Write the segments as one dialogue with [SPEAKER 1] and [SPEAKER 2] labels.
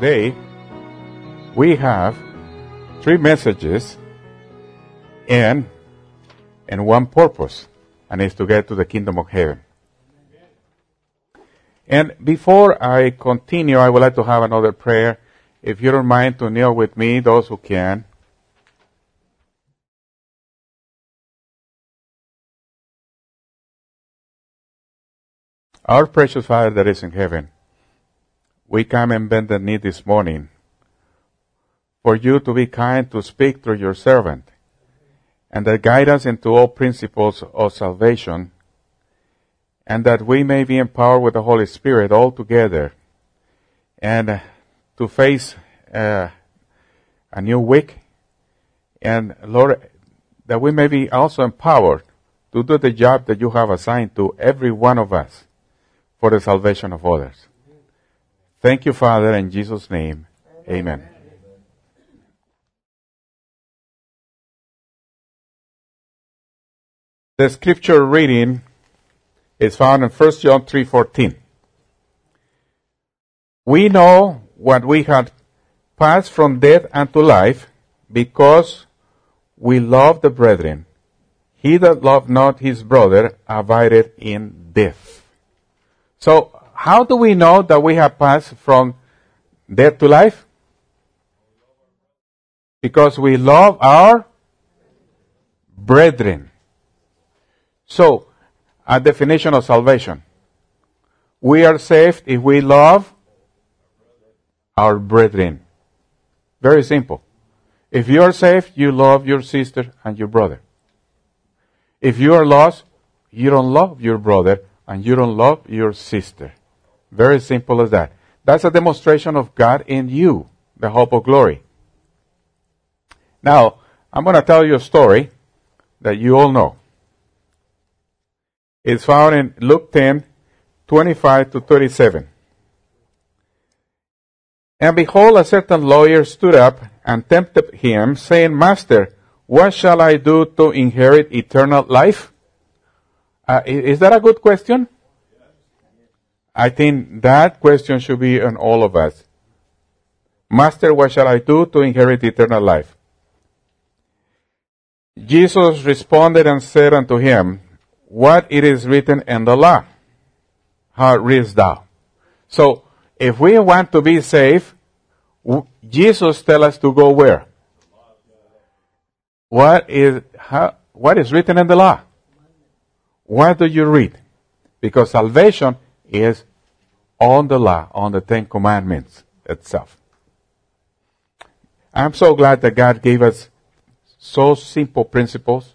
[SPEAKER 1] today we have 3 messages and one purpose, and it's to get to the kingdom of heaven. And before I continue, I would like to have another prayer. If you don't mind to kneel with me, those who can. Our precious Father that is in heaven, we come and bend the knee this morning for you to be kind to speak through your servant and that guide us into all principles of salvation, and that we may be empowered with the Holy Spirit all together and to face a new week. And Lord, that we may be also empowered to do the job that you have assigned to every one of us for the salvation of others. Thank you, Father, in Jesus' name. Amen. The scripture reading is found in 1 John 3:14. We know what we had passed from death unto life, because we love the brethren. He that loved not his brother abideth in death. So, how do we know that we have passed from death to life? Because we love our brethren. So, a definition of salvation. We are saved if we love our brethren. Very simple. If you are saved, you love your sister and your brother. If you are lost, you don't love your brother and you don't love your sister. Very simple as that. That's a demonstration of God in you, the hope of glory. Now, I'm going to tell you a story that you all know. It's found in Luke 10:25 to 37. And behold, a certain lawyer stood up and tempted him, saying, Master, what shall I do to inherit eternal life? Is that a good question? I think that question should be on all of us. Master, what shall I do to inherit eternal life? Jesus responded and said unto him, What it is written in the law? How readest thou? So, if we want to be saved, Jesus tells us to go where? What is written in the law? What do you read? Because salvation is on the law, on the 10 Commandments itself. I'm so glad that God gave us so simple principles.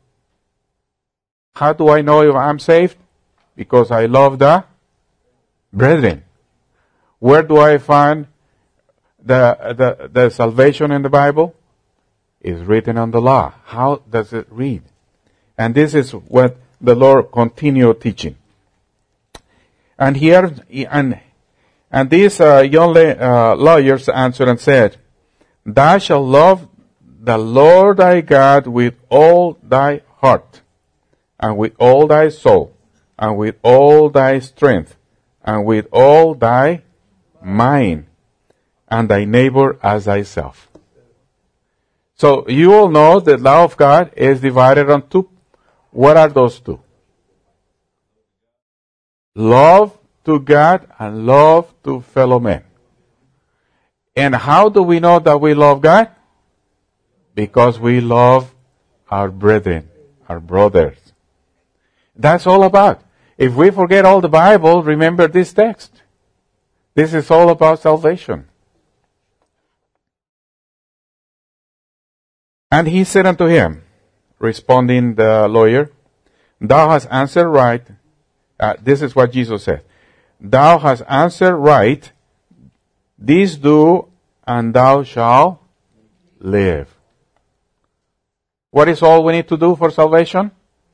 [SPEAKER 1] How do I know if I'm saved? Because I love the brethren. Where do I find the salvation in the Bible? It's written on the law. How does it read? And this is what the Lord continued teaching. And here, and these young lawyers answered and said, Thou shalt love the Lord thy God with all thy heart, and with all thy soul, and with all thy strength, and with all thy mind, and thy neighbor as thyself. So you all know the law of God is divided on 2. What are those 2? Love to God and love to fellow men. And how do we know that we love God? Because we love our brethren, our brothers. That's all about. If we forget all the Bible, remember this text. This is all about salvation. And he said unto him, responding the lawyer, Thou hast answered right. This is what Jesus said. Thou hast answered right. This do, and thou shalt live. What is all we need to do for salvation?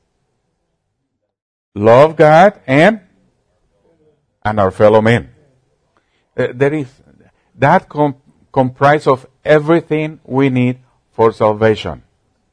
[SPEAKER 1] Love God and our fellow men. There is that comprise of everything we need for salvation.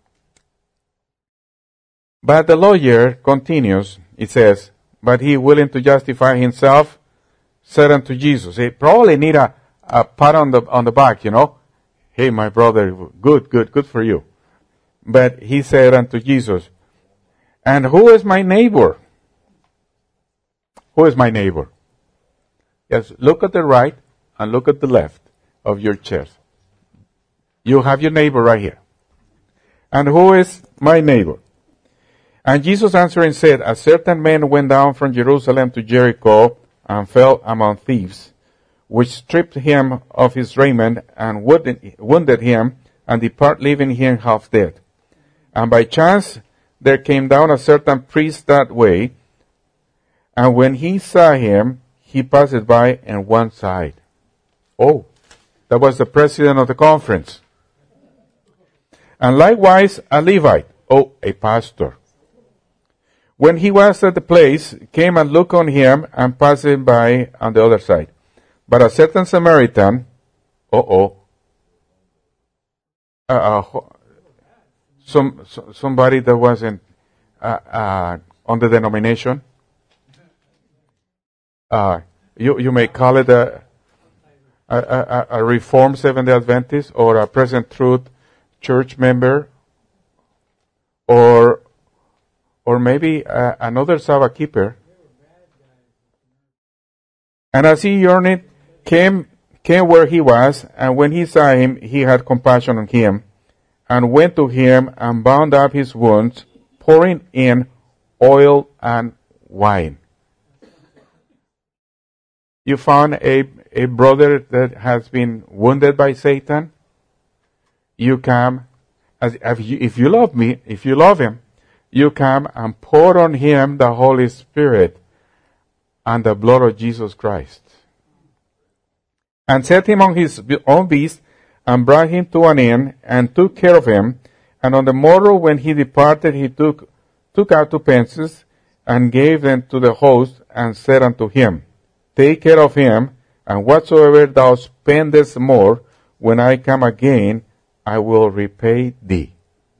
[SPEAKER 1] But the lawyer continues, it says, But he willing to justify himself said unto Jesus. He probably need a a pat on the back, Hey, my brother, good for you. But he said unto Jesus, and who is my neighbor? Who is my neighbor? Yes, look at the right and look at the left of your chairs. You have your neighbor right here. And who is my neighbor? And Jesus answering said, a certain man went down from Jerusalem to Jericho and fell among thieves, which stripped him of his raiment and wounded him, and departed, leaving him half dead. And by chance there came down a certain priest that way, and when he saw him, he passed by on one side. Oh, that was the president of the conference. And likewise a Levite, a pastor. When he was at the place, came and looked on him and passed him by on the other side. But a certain Samaritan, somebody that wasn't on the denomination, you may call it a Reformed Seventh-day Adventist or a Present Truth church member, or maybe another Sabbath keeper. And as he journeyed, came where he was, and when he saw him, he had compassion on him, and went to him and bound up his wounds, pouring in oil and wine. You found a brother that has been wounded by Satan. You come, if you love him, you come and pour on him the Holy Spirit and the blood of Jesus Christ. And set him on his own beast, and brought him to an inn, and took care of him. And on the morrow when he departed, he took out 2 pences, and gave them to the host, and said unto him, Take care of him, and whatsoever thou spendest more, when I come again, I will repay thee.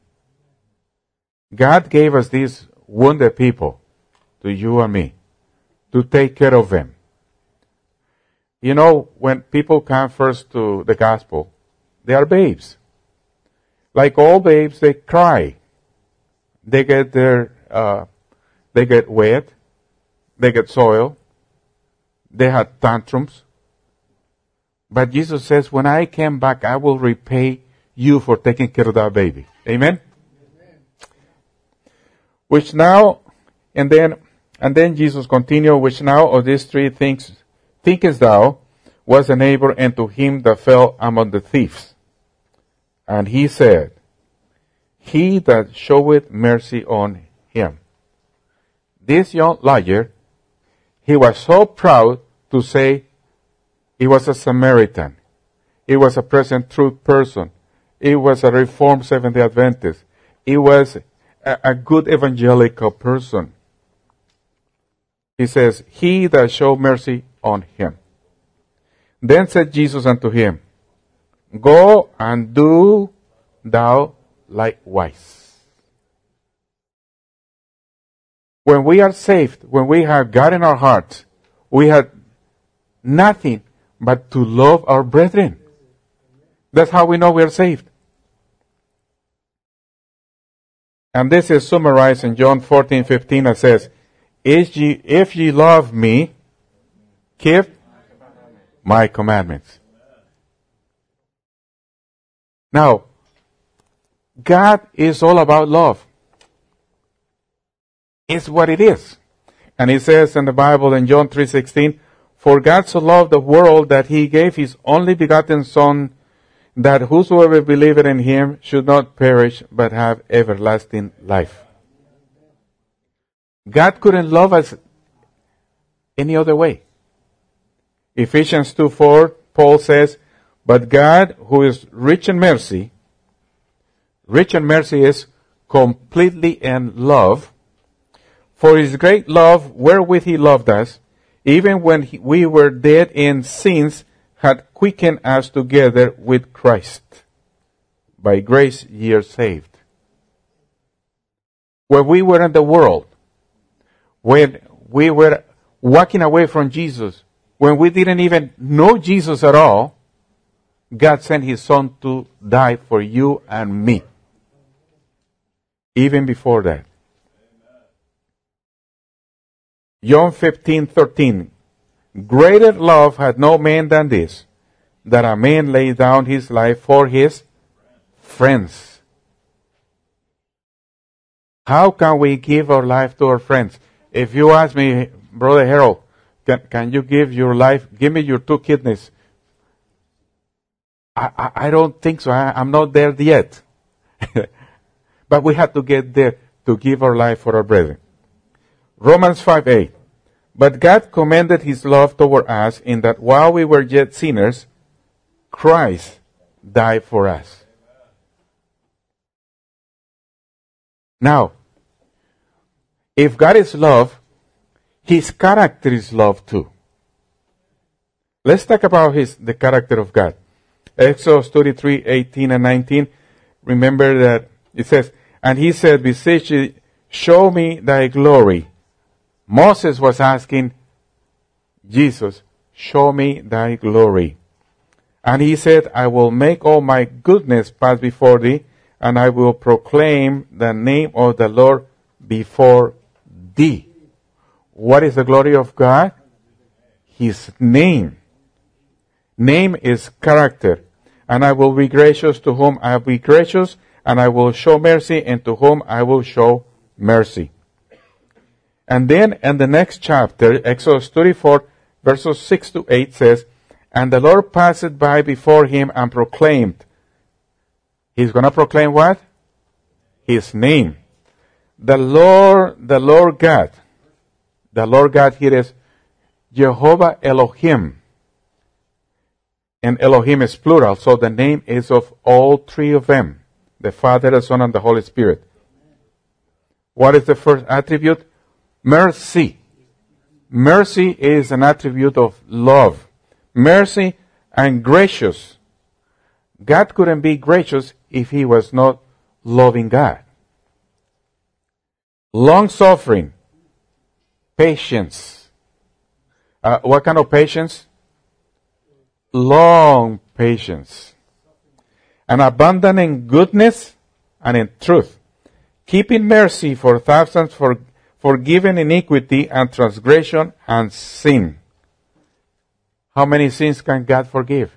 [SPEAKER 1] God gave us these wounded people, to you and me, to take care of them. When people come first to the gospel, they are babes. Like all babes, they cry. They get wet. They get soiled. They have tantrums. But Jesus says, when I came back, I will repay you for taking care of that baby. Amen? Which now, and then Jesus continued, which now of these 3 things thinkest thou was a neighbor unto him that fell among the thieves? And he said, He that showeth mercy on him. This young lawyer, he was so proud to say he was a Samaritan. He was a Present Truth person. He was a Reformed Seventh-day Adventist. He was a good evangelical person. He says, He that showed mercy on him. Then said Jesus unto him, Go and do thou likewise. When we are saved, when we have God in our hearts, we have nothing but to love our brethren. That's how we know we are saved. And this is summarized in John 14:15. It says, If ye love me, keep my commandments. Now, God is all about love. It's what it is. And it says in the Bible in John 3:16, For God so loved the world that he gave his only begotten Son, that whosoever believeth in him should not perish, but have everlasting life. God couldn't love us any other way. Ephesians 2:4, Paul says, But God, who is rich in mercy is completely in love, for his great love wherewith he loved us, even when we were dead in sins, had quickened us together with Christ. By grace ye are saved. When we were in the world, when we were walking away from Jesus, when we didn't even know Jesus at all, God sent His Son to die for you and me. Even before that. John 15:13. Greater love had no man than this, that a man lay down his life for his friends. How can we give our life to our friends? If you ask me, Brother Harold, can you give your life, give me your 2 kidneys? I don't think so. I'm not there yet. But we have to get there to give our life for our brethren. Romans 5:8. But God commended His love toward us in that while we were yet sinners, Christ died for us. Now, if God is love, His character is love too. Let's talk about the character of God. Exodus 33:18 and 19. Remember that it says, and He said, beseech thee, show me thy glory. Moses was asking Jesus, show me thy glory. And He said, I will make all my goodness pass before thee, and I will proclaim the name of the Lord before thee. What is the glory of God? His name. Name is character. And I will be gracious to whom I will be gracious, and I will show mercy, and to whom I will show mercy. And then in the next chapter, Exodus 34, verses 6 to 8 says, and the Lord passed by before him and proclaimed. He's going to proclaim what? His name. The Lord God. The Lord God here is Jehovah Elohim. And Elohim is plural, so the name is of all 3 of them. The Father, the Son, and the Holy Spirit. What is the first attribute? Mercy. Mercy is an attribute of love. Mercy and gracious. God couldn't be gracious if He was not loving God. Long-suffering. Patience. What kind of patience? Long patience. And abundant in goodness and in truth. Keeping mercy for thousands, forgiving iniquity and transgression and sin. How many sins can God forgive?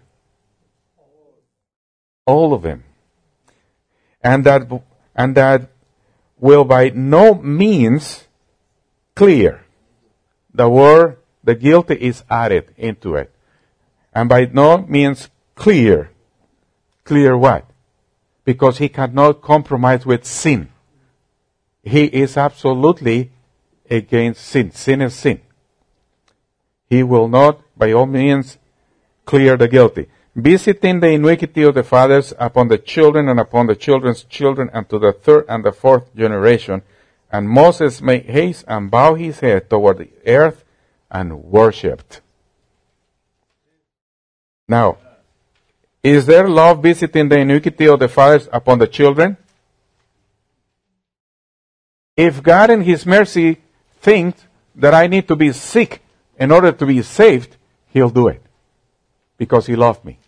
[SPEAKER 1] All of them. And that will by no means clear. The guilty is added into it. And by no means clear. Clear what? Because He cannot compromise with sin. He is absolutely against sin. Sin is sin. He will not, by all means, clear the guilty. Visiting the iniquity of the fathers upon the children and upon the children's children and to the 3rd and the 4th generation. And Moses made haste and bowed his head toward the earth and worshipped. Now, is there love visiting the iniquity of the fathers upon the children? If God in His mercy thinks that I need to be sick in order to be saved, He'll do it. Because He loved me.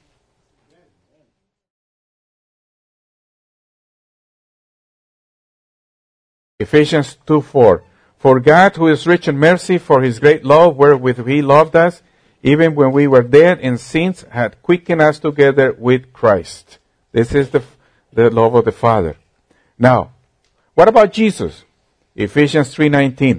[SPEAKER 1] Ephesians 2:4. For God, who is rich in mercy, for His great love wherewith He loved us, even when we were dead in sins, had quickened us together with Christ. This is the love of the Father. Now, what about Jesus? Ephesians 3:19.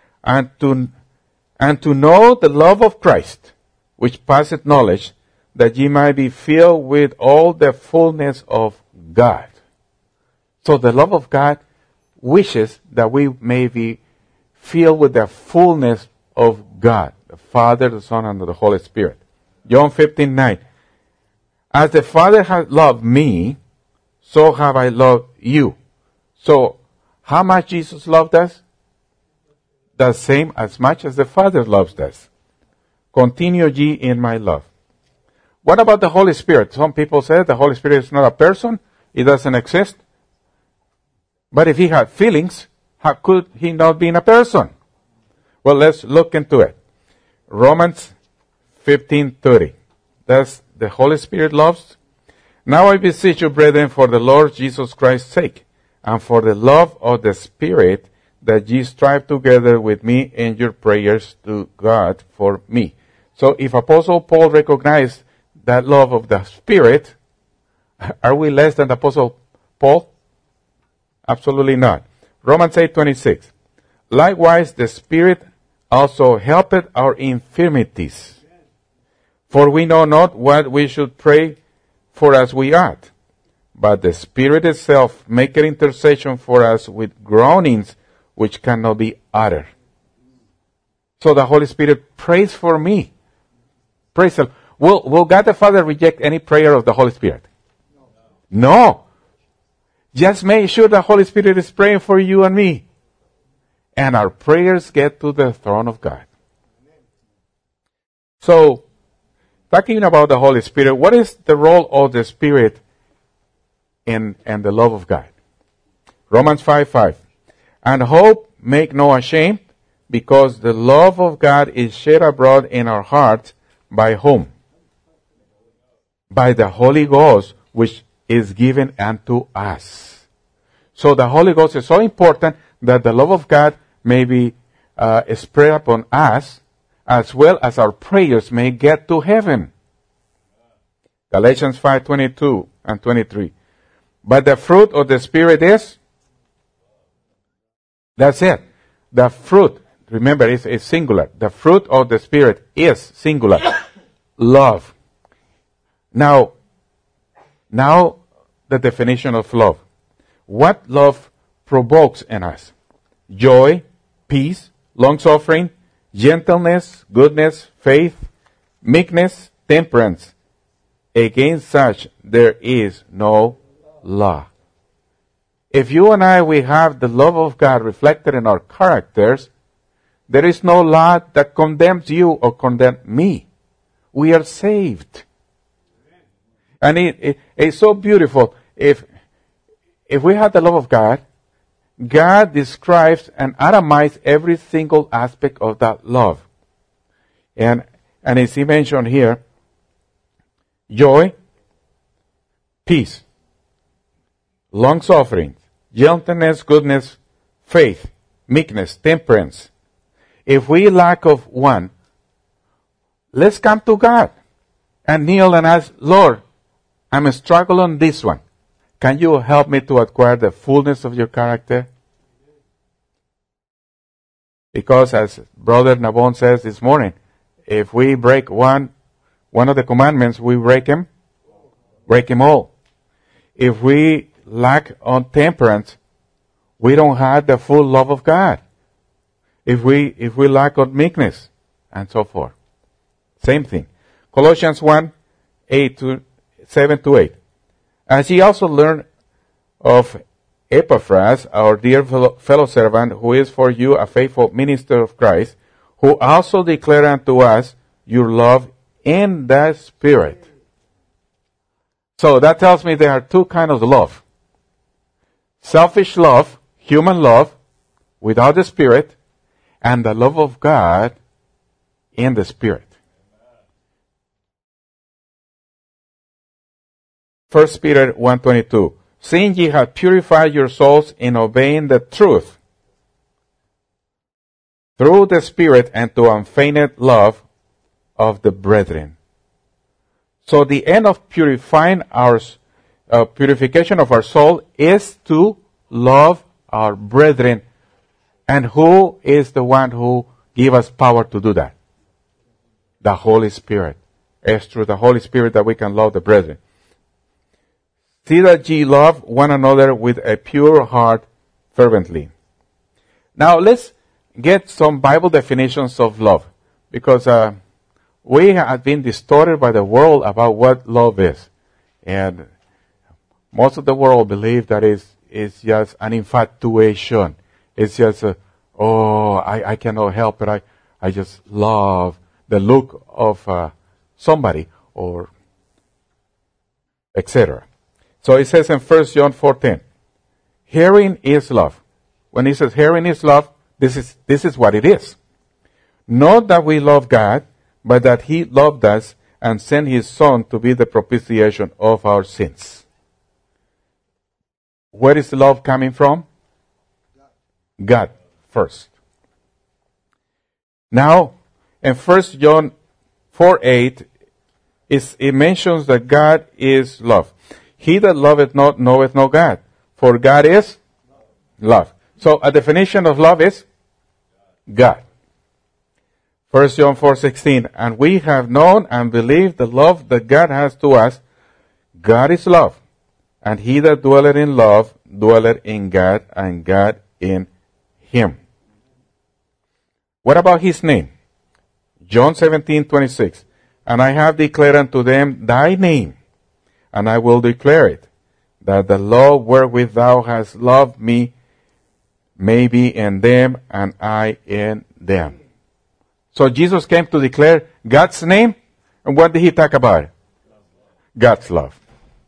[SPEAKER 1] And to know the love of Christ, which passeth knowledge, that ye might be filled with all the fullness of God. So the love of God wishes that we may be filled with the fullness of God, the Father, the Son, and the Holy Spirit. John 15:9. As the Father has loved me, so have I loved you. So, how much Jesus loved us? The same as much as the Father loves us. Continue ye in my love. What about the Holy Spirit? Some people say the Holy Spirit is not a person. It doesn't exist. But if He had feelings, how could He not be a person? Well, let's look into it. Romans 15:30. That's the Holy Spirit loves? Now I beseech you, brethren, for the Lord Jesus Christ's sake, and for the love of the Spirit, that ye strive together with me in your prayers to God for me. So if Apostle Paul recognized that love of the Spirit, are we less than the Apostle Paul? Absolutely not. Romans 8:26. Likewise, the Spirit also helpeth our infirmities. For we know not what we should pray for as we ought. But the Spirit itself maketh intercession for us with groanings which cannot be uttered. So the Holy Spirit prays for me. Praise Him. Will God the Father reject any prayer of the Holy Spirit? No. Just make sure the Holy Spirit is praying for you and me. And our prayers get to the throne of God. So, talking about the Holy Spirit, what is the role of the Spirit in the love of God? Romans 5:5. And hope make no ashamed, because the love of God is shed abroad in our hearts by whom? By the Holy Ghost, which is given unto us. So the Holy Ghost is so important that the love of God may be spread upon us, as well as our prayers may get to heaven. Galatians 5:22 and 23. But the fruit of the Spirit is? That's it. The fruit, remember, it's singular. The fruit of the Spirit is singular. Love. Now, the definition of love. What love provokes in us? Joy, peace, long-suffering, gentleness, goodness, faith, meekness, temperance. Against such there is no law. If you and I, we have the love of God reflected in our characters, there is no law that condemns you or condemns me. We are saved. And it's so beautiful. If we have the love of God, God describes and atomizes every single aspect of that love. And as he mentioned here, joy, peace, long-suffering, gentleness, goodness, faith, meekness, temperance. If we lack of one, let's come to God and kneel and ask, Lord, I'm struggling on this one. Can you help me to acquire the fullness of your character? Because as Brother Nabon says this morning, if we break one of the commandments, we break him all. If we lack on temperance, we don't have the full love of God. If we lack on meekness, and so forth. Same thing. Colossians 1:7-8. As ye also learned of Epaphras, our dear fellow servant, who is for you a faithful minister of Christ, who also declared unto us your love in the Spirit. So that tells me there are two kinds of love. Selfish love, human love, without the Spirit, and the love of God in the Spirit. 1 Peter 1:22. Seeing ye have purified your souls in obeying the truth through the Spirit and to unfeigned love of the brethren. So the end of purifying our purification of our soul is to love our brethren. And who is the one who gives us power to do that? The Holy Spirit. It's through the Holy Spirit that we can love the brethren. See that ye love one another with a pure heart fervently. Now let's get some Bible definitions of love. Because we have been distorted by the world about what love is. And most of the world believe that it's just an infatuation. It's just, I cannot help it. I just love the look of somebody or etc. So it says in 1 John 4:10, herein is love. When he says herein is love, this is what it is. Not that we love God, but that he loved us and sent his Son to be the propitiation of our sins. Where is love coming from? God first. Now, in 1 John 4:8, it mentions that God is love. He that loveth not knoweth no God, for God is love. So a definition of love is God. 1 John 4:16, and we have known and believed the love that God has to us. God is love, and he that dwelleth in love dwelleth in God, and God in him. What about his name? John 17:26, and I have declared unto them thy name, and I will declare it, that the love wherewith thou hast loved me may be in them, and I in them. So Jesus came to declare God's name, and what did he talk about? God's love.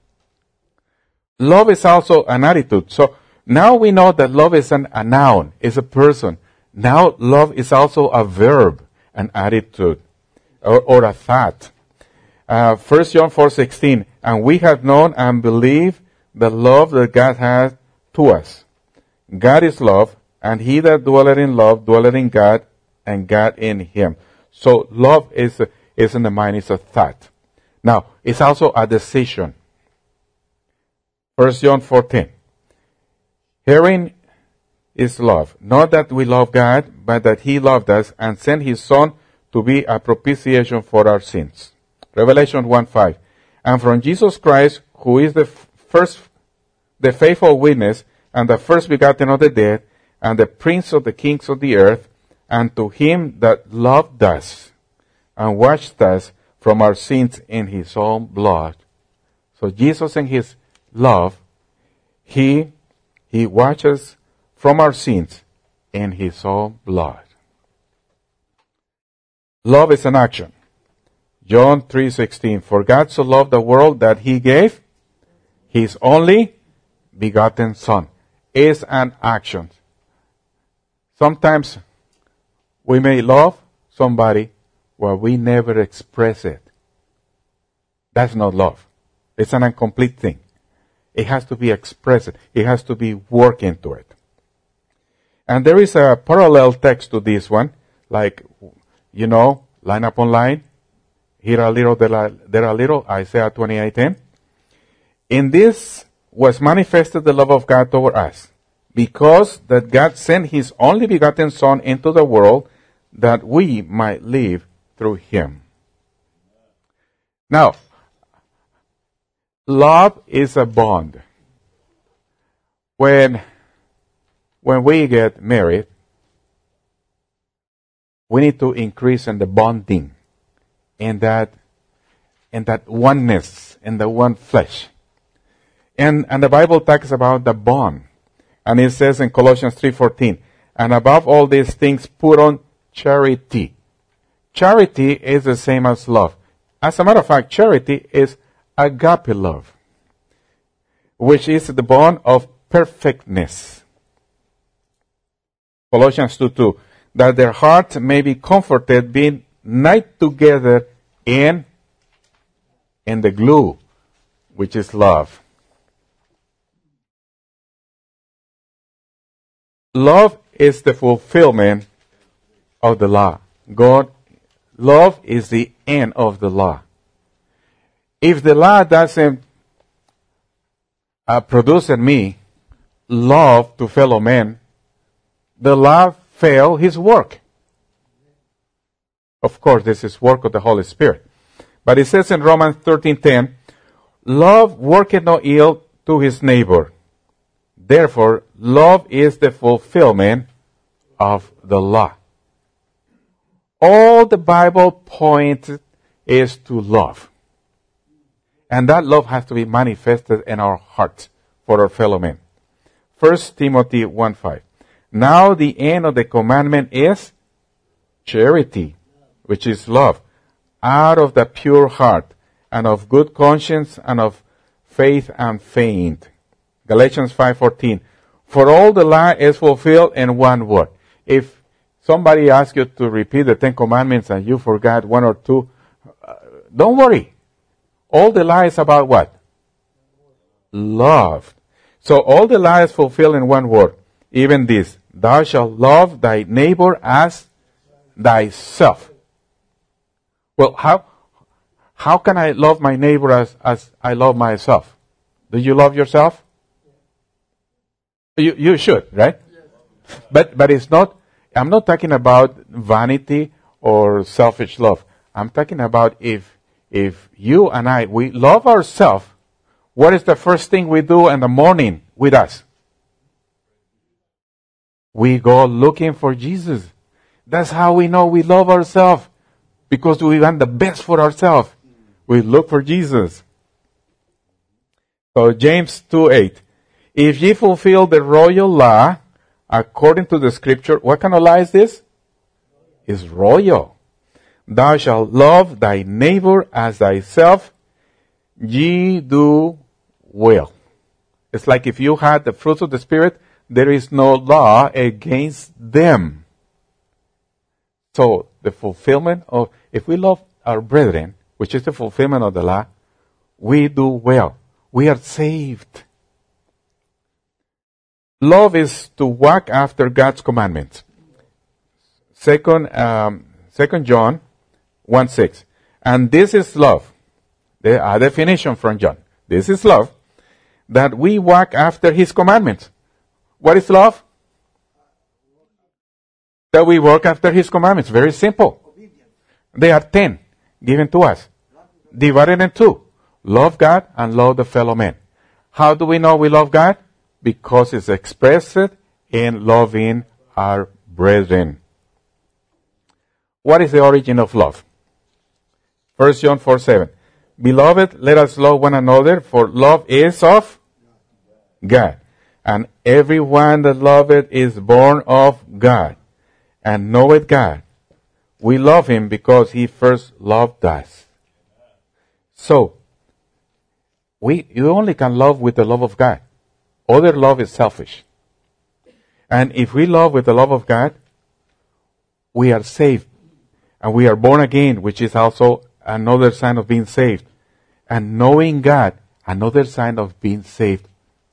[SPEAKER 1] Love is also an attitude. So now we know that love is a noun, is a person. Now love is also a verb, an attitude, or a thought. 1 John 4:16, and we have known and believed the love that God has to us. God is love, and he that dwelleth in love dwelleth in God, and God in him. So love is in the mind, it's a thought. Now, it's also a decision. 1 John 4:10. Herein is love, not that we love God, but that he loved us and sent his Son to be a propitiation for our sins. Revelation 1:5. And from Jesus Christ, who is the faithful witness, and the first begotten of the dead, and the prince of the kings of the earth, and to him that loved us, and washed us from our sins in his own blood. So Jesus in his love, he washes from our sins in his own blood. Love is an action. John 3:16, for God so loved the world that he gave his only begotten Son. Is an action. Sometimes we may love somebody while we never express it. That's not love. It's an incomplete thing. It has to be expressed. It has to be worked into it. And there is a parallel text to this one, like, line upon line. Here a little, there a little, Isaiah 28:10. In this was manifested the love of God toward us, because that God sent his only begotten Son into the world, that we might live through him. Now, love is a bond. When we get married, we need to increase in the bonding, in that oneness, in the one flesh. And the Bible talks about the bond. And it says in Colossians 3:14, and above all these things put on charity. Charity is the same as love. As a matter of fact, charity is agape love, which is the bond of perfectness. Colossians 2:2, that their hearts may be comforted, being knit together in the glue, which is love. Love is the fulfillment of the law. Love is the end of the law. If the law doesn't produce in me love to fellow men, the law failed his work. Of course, this is work of the Holy Spirit. But it says in Romans 13:10, love worketh no ill to his neighbor. Therefore, love is the fulfillment of the law. All the Bible points is to love. And that love has to be manifested in our hearts for our fellow men. 1 Timothy 1:5. Now the end of the commandment is charity, which is love, out of the pure heart, and of good conscience, and of faith unfeigned. Galatians 5:14. For all the law is fulfilled in one word. If somebody asks you to repeat the 10 Commandments and you forgot one or two, Don't worry. All the law is about what? Love. So all the law is fulfilled in one word. Even this. Thou shalt love thy neighbor as thyself. Well, how can I love my neighbor as I love myself? Do you love yourself? You should, right? But it's not, I'm not talking about vanity or selfish love. I'm talking about if you and I, we love ourselves, what is the first thing we do in the morning with us? We go looking for Jesus. That's how we know we love ourselves. Because we want the best for ourselves. We look for Jesus. So James 2:8. If ye fulfill the royal law according to the scripture, what kind of law is this? It's royal. Thou shalt love thy neighbor as thyself. Ye do well. It's like if you had the fruits of the Spirit, there is no law against them. So the fulfillment of, if we love our brethren, which is the fulfillment of the law, we do well. We are saved. Love is to walk after God's commandments. Second John 1:6. And this is love. The definition from John. This is love, that we walk after His commandments. What is love? That we walk after His commandments. Very simple. They are 10 given to us. Divided in 2. Love God and love the fellow man. How do we know we love God? Because it's expressed in loving our brethren. What is the origin of love? 1 John 4:7. Beloved, let us love one another, for love is of God. And everyone that loveth is born of God, and knoweth God. We love Him because He first loved us. So, you only can love with the love of God. Other love is selfish. And if we love with the love of God, we are saved. And we are born again, which is also another sign of being saved. And knowing God, another sign of being saved.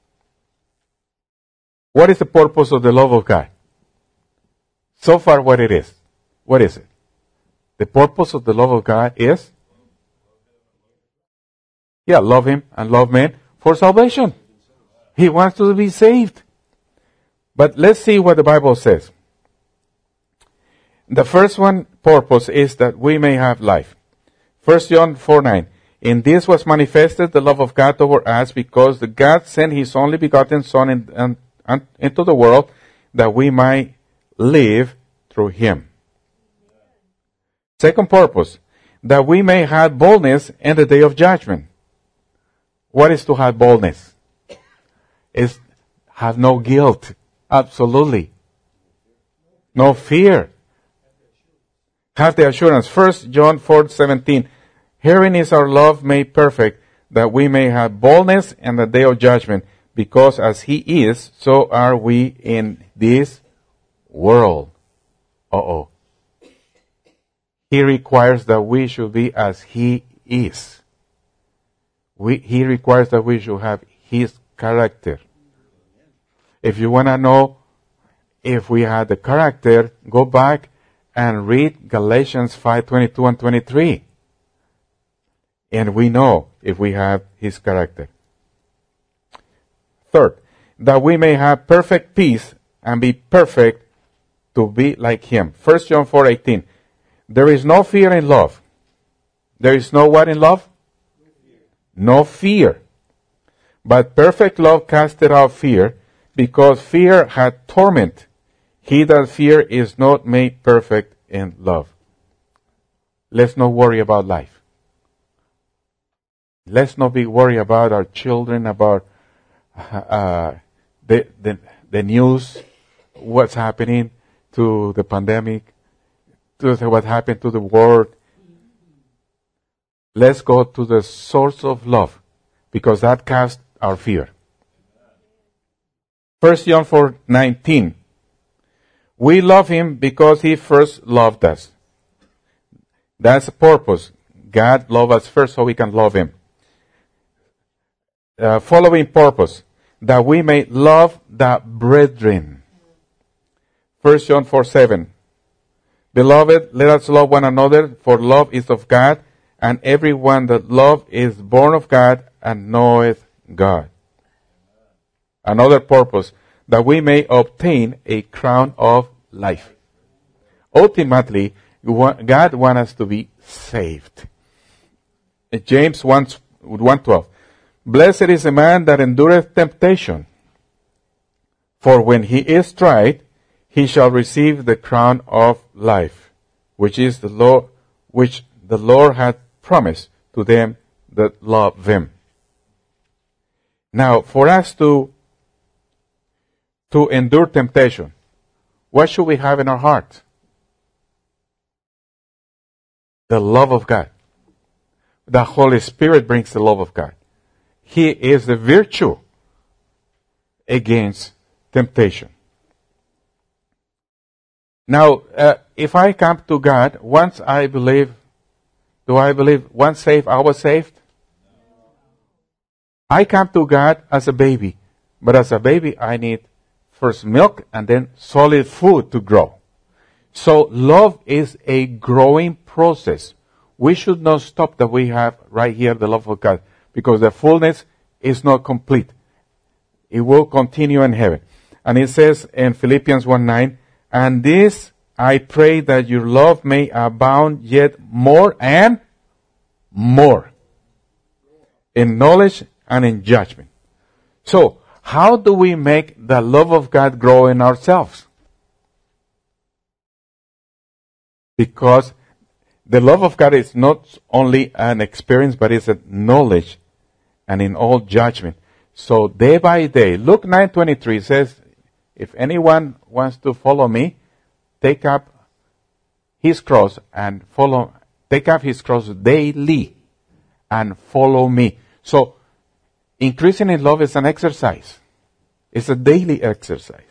[SPEAKER 1] What is the purpose of the love of God? So far, what it is? What is it? The purpose of the love of God is? Love Him and love men for salvation. He wants to be saved. But let's see what the Bible says. The first one purpose is that we may have life. 1 John 4:9. In this was manifested the love of God toward us, because the God sent His only begotten Son into the world, that we might live through Him. Second purpose, that we may have boldness in the day of judgment. What is to have boldness? Is have no guilt. Absolutely. No fear. Have the assurance. 1 John 4:17. Herein is our love made perfect, that we may have boldness in the day of judgment, because as He is, so are we in this world. He requires that we should be as He is. He requires that we should have His character. If you want to know if we had the character, go back and read Galatians 5:22 and 23. And we know if we have His character. Third, that we may have perfect peace and be perfect to be like Him. 1 John 4:18. There is no fear in love. There is no what in love? No fear. But perfect love casteth out fear, because fear hath torment. He that fear is not made perfect in love. Let's not worry about life. Let's not be worried about our children, about the news, what's happening to the pandemic, to what happened to the world. Let's go to the source of love, because that casts our fear. 1 John 4:19. We love Him because He first loved us. That's the purpose. God loved us first so we can love Him. Following purpose, that we may love the brethren. 1 John 4:7. Beloved, let us love one another, for love is of God, and everyone that loveth is born of God and knoweth God. Another purpose, that we may obtain a crown of life. Ultimately, God wants us to be saved. James 1:12. Blessed is the man that endureth temptation, for when he is tried, he shall receive the crown of life, which the Lord hath promised to them that love Him. Now, for us to endure temptation, what should we have in our heart? The love of God. The Holy Spirit brings the love of God. He is the virtue against temptation. Now, if I come to God, once I believe, do I believe once saved, I was saved? I come to God as a baby. But as a baby, I need first milk and then solid food to grow. So love is a growing process. We should not stop that we have right here the love of God, because the fullness is not complete. It will continue in heaven. And it says in Philippians 1:9, and this I pray that your love may abound yet more and more in knowledge and in judgment. So, how do we make the love of God grow in ourselves? Because the love of God is not only an experience, but it's a knowledge and in all judgment. So day by day, Luke 9:23 says, if anyone wants to follow me, take up his cross take up his cross daily and follow me. So increasing in love is an exercise. It's a daily exercise.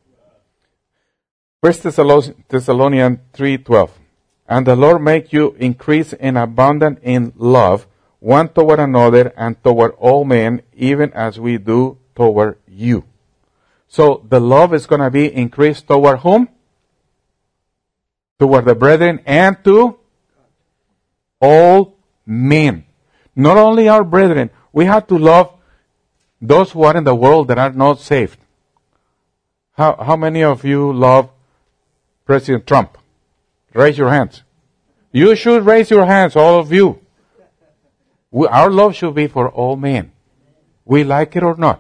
[SPEAKER 1] 1 Thessalonians 3:12. And the Lord make you increase in abundance in love, one toward another and toward all men, even as we do toward you. So the love is going to be increased toward whom? Toward the brethren and to all men. Not only our brethren, we have to love those who are in the world that are not saved. How many of you love President Trump? Raise your hands. You should raise your hands, all of you. Our love should be for all men. We like it or not.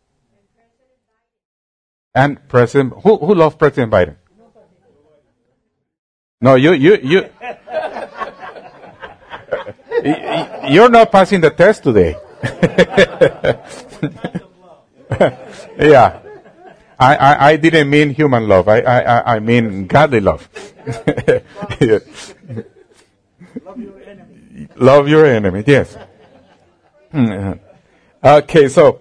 [SPEAKER 1] And President, who loves President Biden? No, you're not passing the test today. Yeah. I didn't mean human love. I mean godly love. Love your enemy. Yes. Okay, so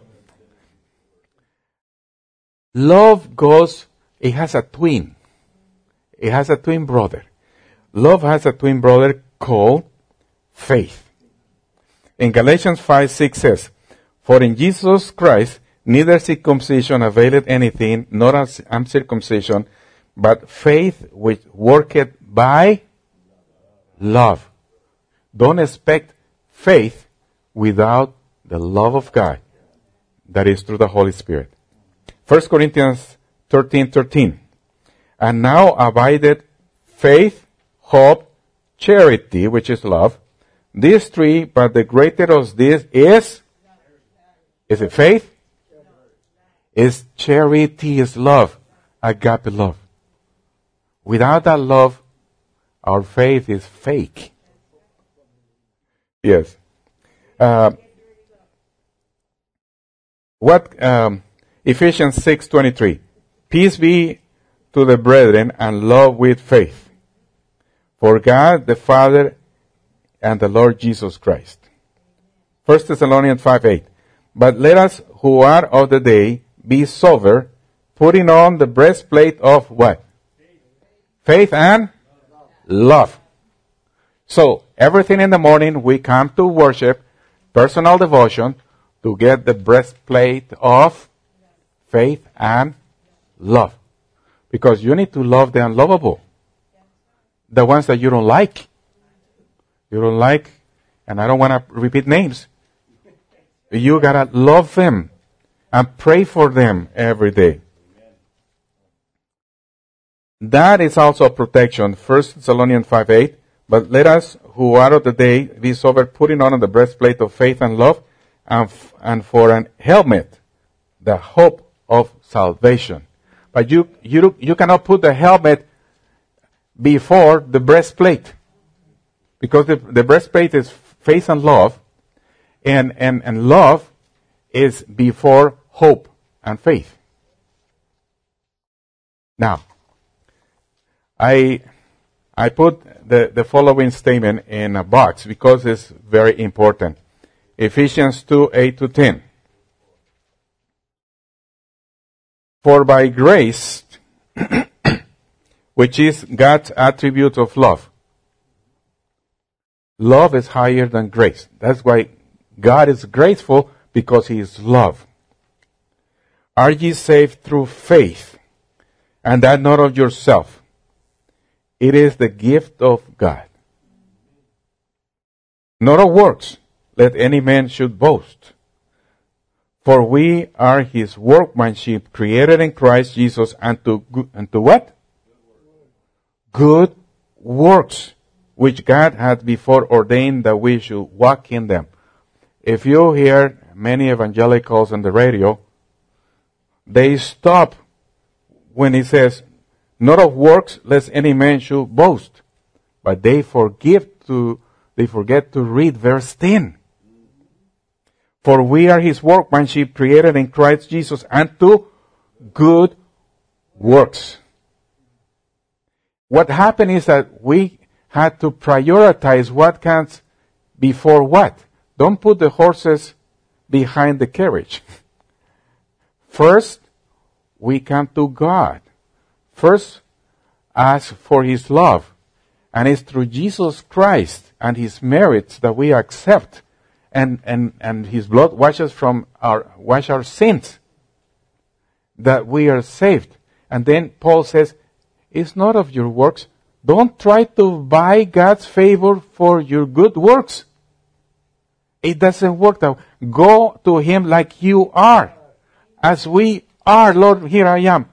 [SPEAKER 1] love it has a twin. It has a twin brother. Love has a twin brother called faith. In Galatians 5:6 says, for in Jesus Christ neither circumcision availeth anything, nor uncircumcision, but faith which worketh by love. Don't expect faith without the love of God that is through the Holy Spirit. 1 Corinthians 13:13. And now abideth faith, hope, charity, which is love. These three, but the greater of these is it faith? Is charity, is love, agape love. Without that love, our faith is fake. Yes. Ephesians 6:23. Peace be to the brethren and love with faith. For God the Father and the Lord Jesus Christ. 1 Thessalonians 5:8. But let us who are of the day be sober, putting on the breastplate of what? Faith and love. So, everything in the morning we come to worship, personal devotion, to get the breastplate of faith and love. Because you need to love the unlovable. The ones that you don't like. You don't like, and I don't want to repeat names. You gotta love them and pray for them every day. That is also protection. 1 Thessalonians 5:8. But let us, who are of the day, be sober, putting on the breastplate of faith and love, and for an helmet, the hope of salvation. But you cannot put the helmet before the breastplate. Because the breastplate is faith and love, and love is before hope and faith. Now, I put the following statement in a box because it's very important. Ephesians 2:8-10. For by grace, which is God's attribute of love. Love is higher than grace. That's why God is graceful, because He is love. Are ye saved through faith, and that not of yourself? It is the gift of God. Not of works, let any man should boast. For we are His workmanship, created in Christ Jesus unto what? Good works, which God had before ordained that we should walk in them. If you hear many evangelicals on the radio, they stop when He says, not of works, lest any man should boast. But they forget to read verse 10. For we are His workmanship, created in Christ Jesus unto good works. What happened is that we had to prioritize what comes before what. Don't put the horses behind the carriage. First, we come to God. First, ask for His love. And it's through Jesus Christ and His merits that we accept. And His blood washes our sins. That we are saved. And then Paul says, it's not of your works. Don't try to buy God's favor for your good works. It doesn't work that way. Go to Him like you are. As we are, Lord, here I am.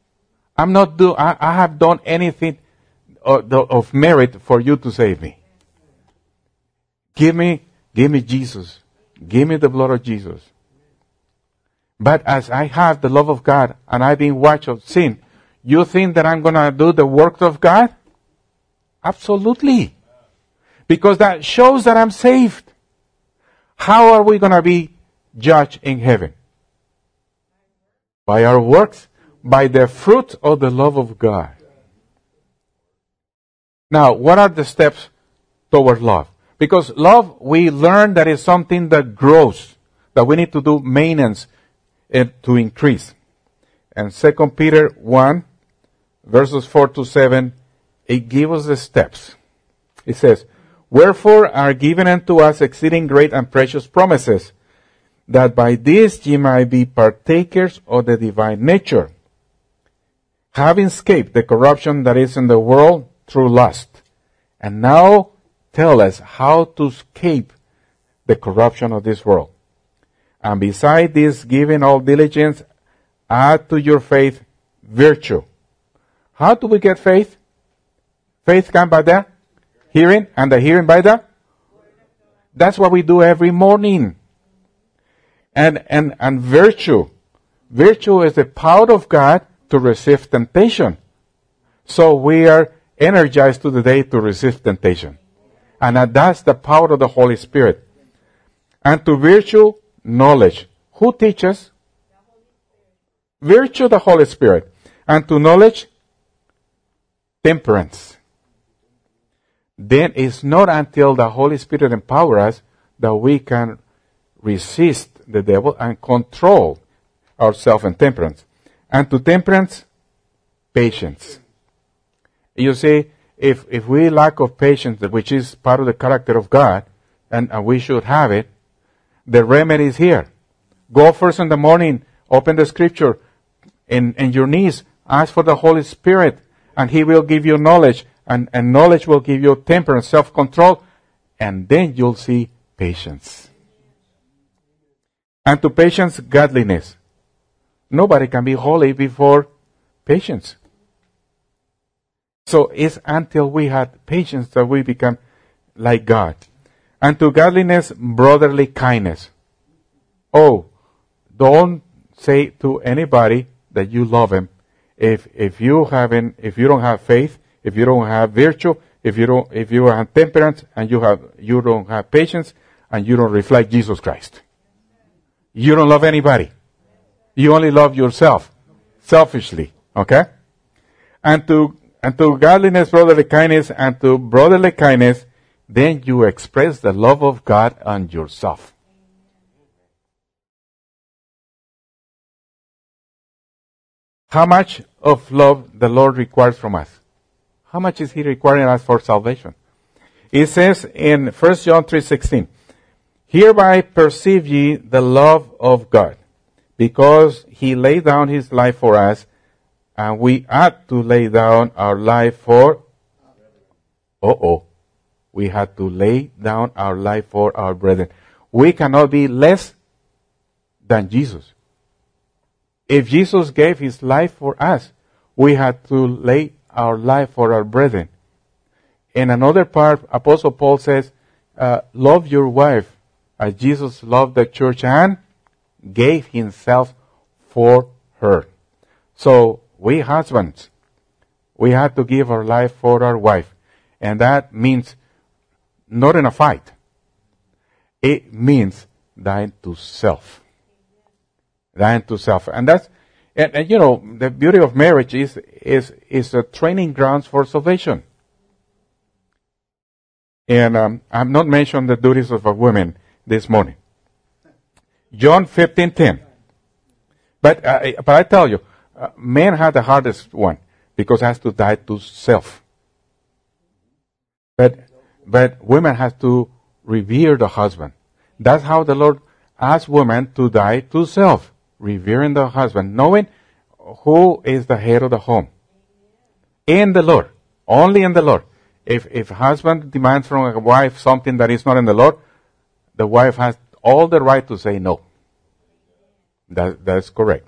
[SPEAKER 1] I have done anything of merit for you to save me. Give me Jesus. Give me the blood of Jesus. But as I have the love of God and I've been washed of sin, you think that I'm going to do the work of God? Absolutely. Because that shows that I'm saved. How are we going to be judged in heaven? By our works, by the fruit of the love of God. Now, what are the steps toward love? Because love, we learn that is something that grows, that we need to do maintenance to increase. And 2 Peter 1, verses 4-7, it gives us the steps. It says, wherefore are given unto us exceeding great and precious promises, that by this ye might be partakers of the divine nature, having escaped the corruption that is in the world through lust. And now tell us how to escape the corruption of this world. And beside this, giving all diligence, add to your faith virtue. How do we get faith? Faith comes by the hearing, and the hearing by the? That's what we do every morning. And virtue. Virtue is the power of God to resist temptation. So we are energized to the day to resist temptation. And that's the power of the Holy Spirit. And to virtue, knowledge. Who teaches? Virtue, the Holy Spirit. And to knowledge, temperance. Then it's not until the Holy Spirit empowers us that we can resist the devil and control ourselves in temperance. And to temperance, patience. You see, if we lack of patience, which is part of the character of God, and we should have it, the remedy is here. Go first in the morning, open the scripture, in your knees, ask for the Holy Spirit, and He will give you knowledge, and knowledge will give you temperance, self-control, and then you'll see patience. And to patience, godliness. Nobody can be holy before patience. So it's until we have patience that we become like God. And to godliness, brotherly kindness. Oh, don't say to anybody that you love him if you don't have faith, if you don't have virtue, if you have temperance, and you don't have patience, and you don't reflect Jesus Christ. You don't love anybody. You only love yourself, selfishly. Okay? And to godliness, brotherly kindness, and to brotherly kindness, then you express the love of God on yourself. How much of love the Lord requires from us? How much is He requiring us for salvation? It says in 1 John 3:16, hereby perceive ye the love of God, because He laid down His life for us, and we ought to lay down our life for... We had to lay down our life for our brethren. We cannot be less than Jesus. If Jesus gave His life for us, we had to lay our life for our brethren. In another part, Apostle Paul says, love your wife as Jesus loved the church and gave Himself for her. So, we husbands, we have to give our life for our wife. And that means not in a fight. It means dying to self. Dying to self. And that's, and you know, the beauty of marriage is a training grounds for salvation. And I've not mentioned the duties of a woman this morning. John 15:10. But I tell you, men have the hardest one because it has to die to self. But women have to revere the husband. That's how the Lord asked women to die to self, revering the husband, knowing who is the head of the home. In the Lord. Only in the Lord. If husband demands from a wife something that is not in the Lord, the wife has all the right to say no. That's correct.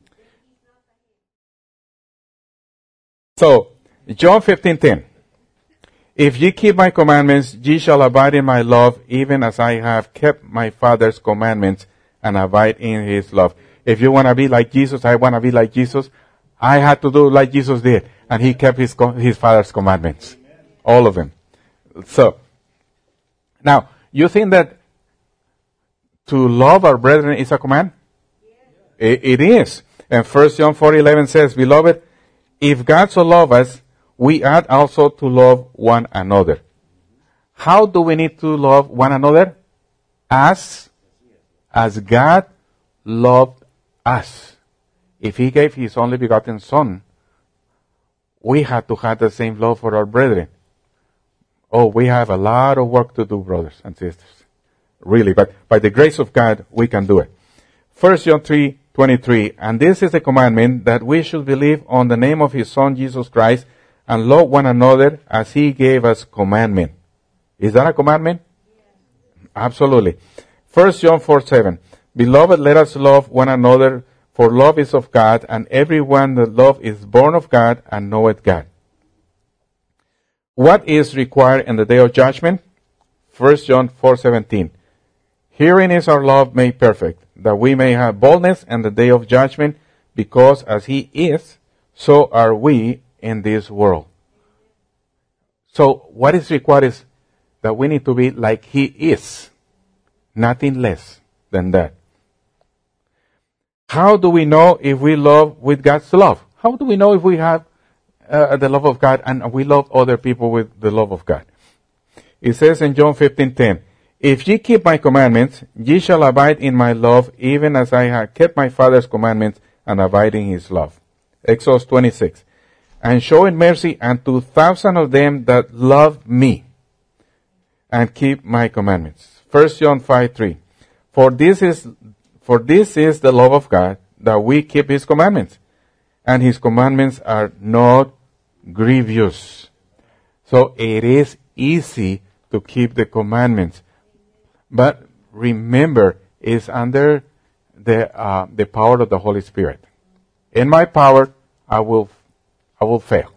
[SPEAKER 1] So, John 15:10. If ye keep my commandments, ye shall abide in my love, even as I have kept my Father's commandments and abide in His love. If you want to be like Jesus, I want to be like Jesus. I had to do like Jesus did. And He kept His Father's commandments. All of them. So, now, you think that to love our brethren is a command? It is. And 1 John 4:11 says, beloved, if God so loved us, we ought also to love one another. How do we need to love one another? As God loved us. If He gave His only begotten Son, we have to have the same love for our brethren. Oh, we have a lot of work to do, brothers and sisters. Really, but by the grace of God, we can do it. 1 John 3:23, and this is the commandment, that we should believe on the name of His Son, Jesus Christ, and love one another as He gave us commandment. Is that a commandment? Yes. Absolutely. 1 John 4:7. Beloved, let us love one another, for love is of God, and everyone that loveth is born of God and knoweth God. What is required in the day of judgment? 1 John 4:17. Herein is our love made perfect, that we may have boldness in the day of judgment, because as He is, so are we in this world. So what is required is that we need to be like He is. Nothing less than that. How do we know if we love with God's love? How do we know if we have the love of God and we love other people with the love of God? It says in John 15:10, if ye keep my commandments, ye shall abide in my love, even as I have kept my Father's commandments and abide in His love. Exodus 26. and showing mercy unto thousands of them that love me and keep my commandments. 1 John 5:3. For this is the love of God, that we keep his commandments, and his commandments are not grievous. So it is easy to keep the commandments. But remember, it's under the power of the Holy Spirit. In my power, I will fail.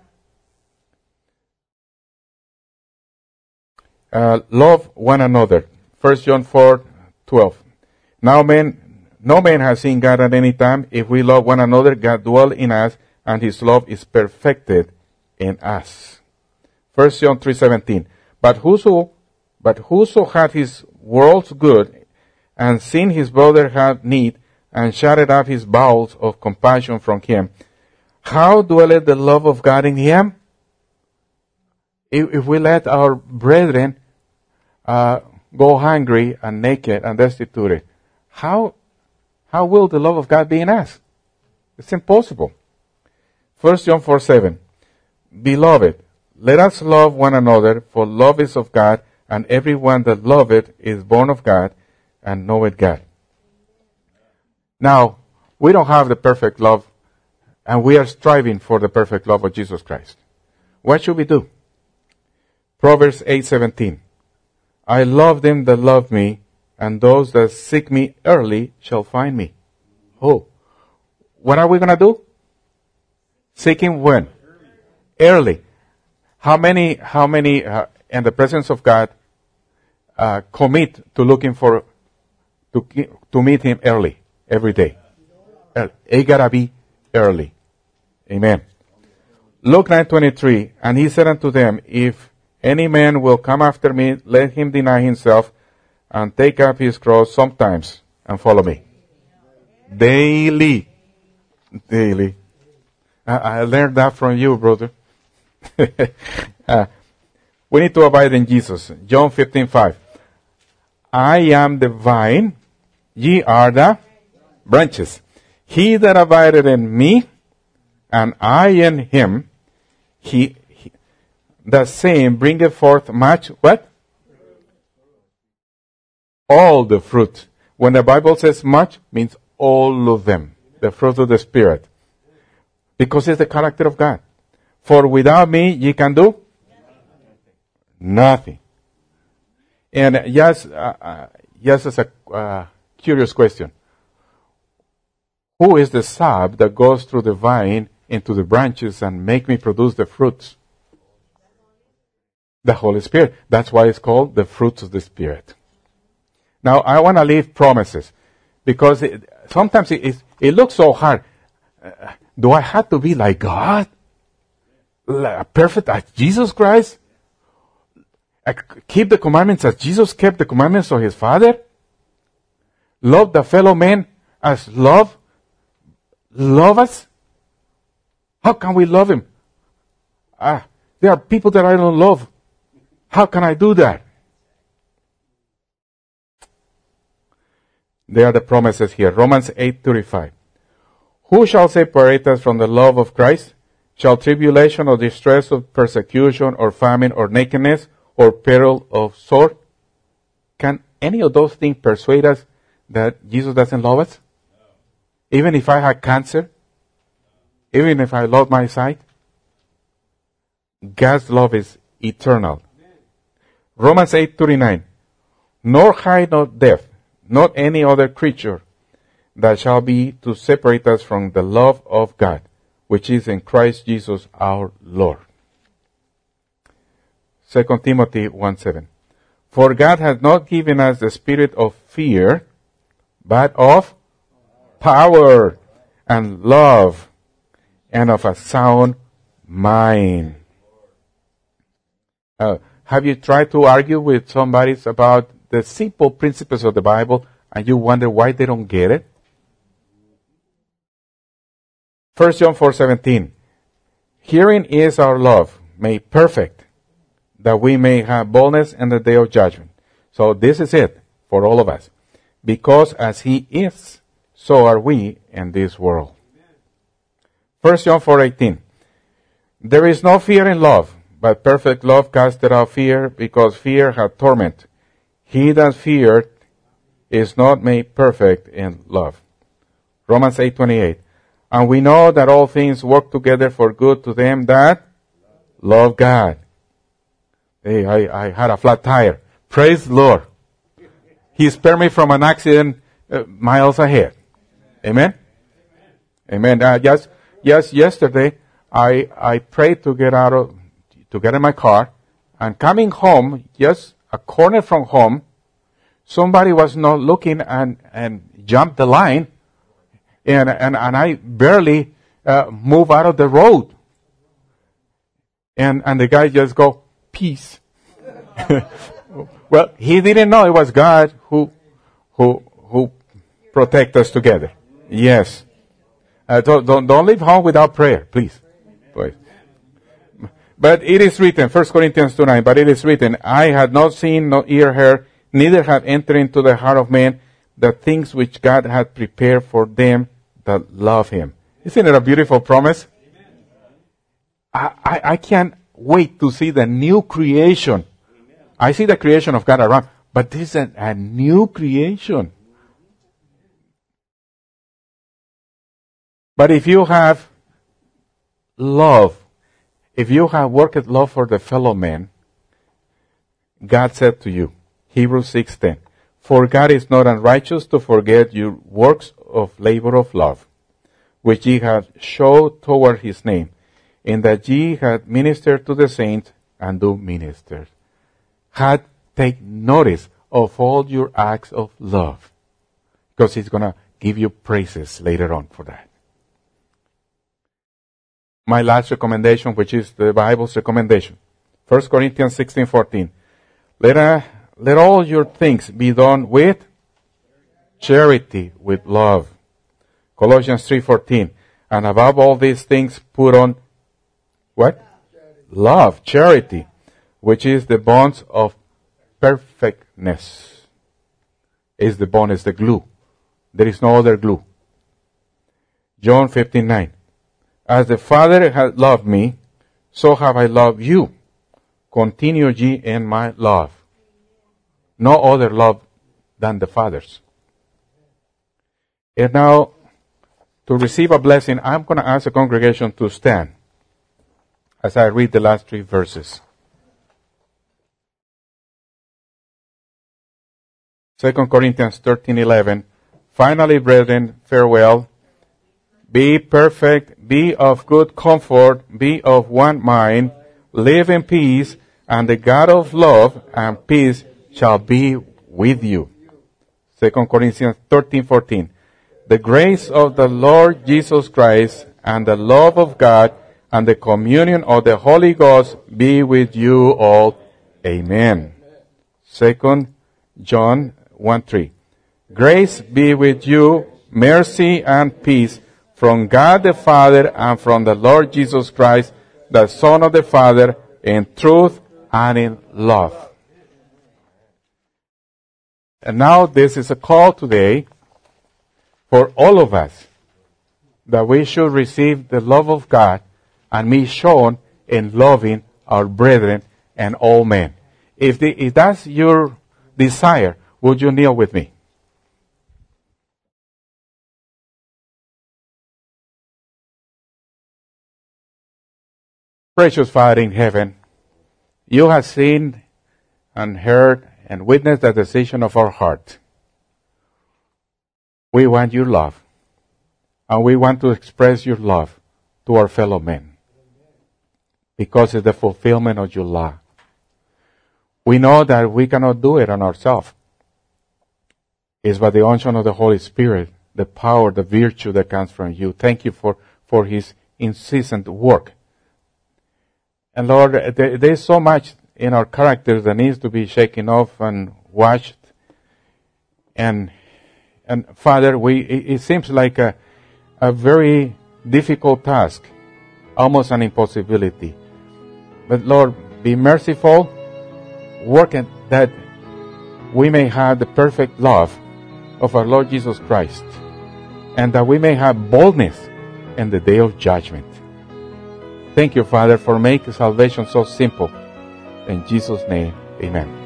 [SPEAKER 1] Love one another. 1 John 4:12. No man has seen God at any time. If we love one another, God dwells in us, and his love is perfected in us. 1 John 3:17. But whoso had his world's good, and seen his brother have need, and shutted up his bowels of compassion from him, how dwelleth the love of God in him? If we let our brethren go hungry and naked and destitute, how will the love of God be in us? It's impossible. 1 John 4:7. Beloved, let us love one another, for love is of God, and everyone that loveth is born of God and knoweth God. Now, we don't have the perfect love, and we are striving for the perfect love of Jesus Christ. What should we do? Proverbs 8:17. I love them that love me, and those that seek me early shall find me. Oh, what are we going to do? Seeking when? Early. How many in the presence of God commit to looking to meet him early every day? It gotta be early. Amen. Luke 9:23, and he said unto them, if any man will come after me, let him deny himself and take up his cross sometimes and follow me. Daily. I learned that from you, brother. We need to abide in Jesus. John 15:5. I am the vine, ye are the branches. He that abideth in me, and I in him, the same bringeth forth much, what? All the fruit. When the Bible says much, means all of them. The fruit of the Spirit. Because it's the character of God. For without me, ye can do nothing. And just as a curious question. Who is the sap that goes through the vine into the branches and make me produce the fruits? The Holy Spirit. That's why it's called the fruits of the Spirit. Now, I want to leave promises. Because sometimes it looks so hard. Do I have to be like God? Perfect as Jesus Christ? Keep the commandments as Jesus kept the commandments of his Father? Love the fellow man as love us? How can we love him? There are people that I don't love. How can I do that? There are the promises here. Romans 8:35. Who shall separate us from the love of Christ? Shall tribulation or distress or persecution or famine or nakedness or peril of sword? Can any of those things persuade us that Jesus doesn't love us? Even if I had cancer? Even if I lost my sight? God's love is eternal. Romans 8:39. Nor height nor depth, not any other creature that shall be to separate us from the love of God, which is in Christ Jesus our Lord. 2 Timothy 1:7. For God hath not given us the spirit of fear, but of power and love and of a sound mind. Have you tried to argue with somebody about the simple principles of the Bible and you wonder why they don't get it? 1 John 4:17. Herein is our love made perfect, that we may have boldness in the day of judgment. So this is it for all of us. Because as he is, so are we in this world. 1 John 4:18. There is no fear in love, but perfect love casteth out fear, because fear hath torment. He that feareth is not made perfect in love. Romans 8:28. And we know that all things work together for good to them that love God. Hey, I had a flat tire. Praise the Lord. He spared me from an accident miles ahead. Amen? Amen. Just yesterday, I prayed to get in my car, and coming home, just a corner from home, somebody was not looking and jumped the line, and I barely moved out of the road. And the guy just go, peace. Well, he didn't know it was God who protect us together. Yes. Don't leave home without prayer, please. But it is written, 1 Corinthians 2:9, but it is written, I had not seen, no ear heard, neither had entered into the heart of man the things which God had prepared for them that love him. Isn't it a beautiful promise? I can't wait to see the new creation. I see the creation of God around, but this is a new creation. But if you have love, if you have worked love for the fellow man, God said to you, Hebrews 6:10, for God is not unrighteous to forget your works of labor of love, which ye have showed toward his name, in that ye have ministered to the saints and do minister. Had take notice of all your acts of love, because he's going to give you praises later on for that. My last recommendation, which is the Bible's recommendation. 1 Corinthians 16:14. Let all your things be done with charity, with love. Colossians 3:14. And above all these things put on what? Love, charity, which is the bonds of perfectness. Is the bond, is the glue. There is no other glue. John 15:9. As the Father hath loved me, so have I loved you. Continue ye in my love. No other love than the Father's. And now, to receive a blessing, I'm going to ask the congregation to stand as I read the last 3 verses. 2 Corinthians 13:11. Finally, brethren, farewell. Be perfect, be of good comfort, be of one mind, live in peace, and the God of love and peace shall be with you. 2 Corinthians 13:14. The grace of the Lord Jesus Christ and the love of God and the communion of the Holy Ghost be with you all. Amen. 2 John 1:3. Grace be with you, mercy and peace from God the Father and from the Lord Jesus Christ, the Son of the Father, in truth and in love. And now this is a call today for all of us, that we should receive the love of God and be shown in loving our brethren and all men. If that's your desire, would you kneel with me? Precious Father in heaven, you have seen and heard and witnessed the decision of our heart. We want your love, and we want to express your love to our fellow men, because it's the fulfillment of your law. We know that we cannot do it on ourselves. It's by the unction of the Holy Spirit, the power, the virtue that comes from you. Thank you for his incessant work. And Lord, there's so much in our characters that needs to be shaken off and washed. And Father, it seems like a very difficult task, almost an impossibility. But Lord, be merciful, work at that we may have the perfect love of our Lord Jesus Christ, and that we may have boldness in the day of judgment. Thank you, Father, for making salvation so simple. In Jesus' name, amen.